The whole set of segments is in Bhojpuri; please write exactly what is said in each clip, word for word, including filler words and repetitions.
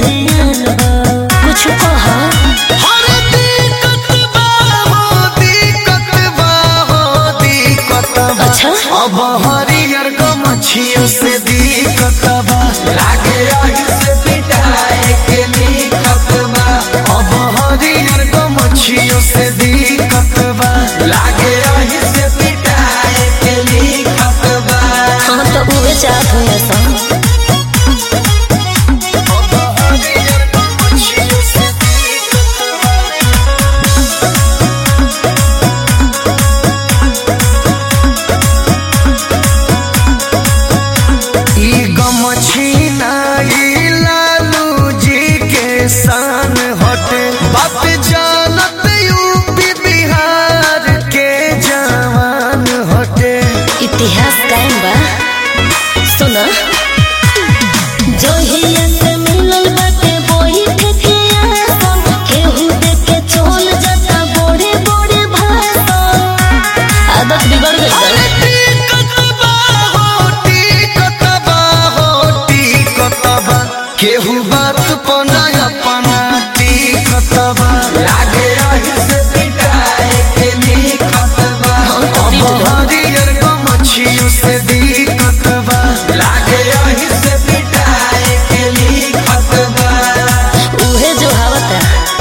ध्यान बा कुछ कहा हर दिक्कत बा हो दिक्कत बा हो दिक्कत बा अच्छा अब हरियर को मछियों से दिक्कत बा लागे रही से पिटाए के दिक्कत बा अब हरियर को मछियों से दिक्कत बा लागे रही से पिटाए के दिक्कत बा हाँ तो उहे चाहत हो ऐसा शान हटे बाप जानत यूपी बिहार के जवान हटे इतिहास कायम बा सुना जो हिया से मिलल बाटे बोही के आसन केहू देख के चल जाता बड़े बड़े भाषण आदत बिगड़ गई बा टिकत बा हो टिकत बा हो टिकत बा केहू बात पना अपना टिकत बा लागे रही से पिटाए के दिक्कत बा अब हरियर को मछियों से दिक्कत बा लागे रही से पिटाए के दिक्कत बा उहे जो हावता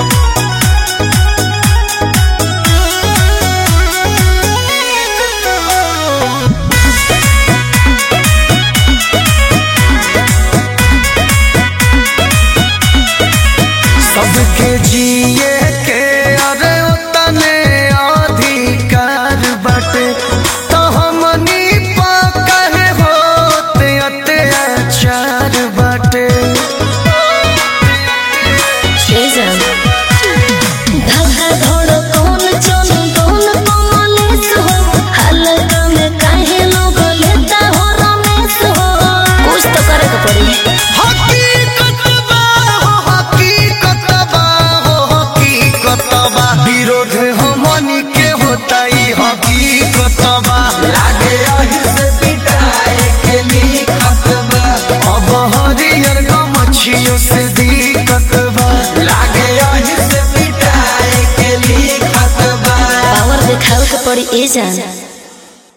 सबके जिए के अरे उतने अधिकार बाटे तो हमनी पा कहे होते अत्याचार बाटे ए जान धागा धोड़ कौन चल कौन कमलेश हो हल्का में काहे लोग लेता हो रमेश हो कुछ तो करे के पड़ी हकीकत बा हो हकीकत बा हो हकीकत बा विरोध हमनी के होता ही हकीकत बा लागे रही से पिटाए के दिक्कत बा अब हरियर को मछियों से दिक्कत बा लागे रही से पिटाए के दिक्कत बा पावर दिखावे के पड़ी ए जान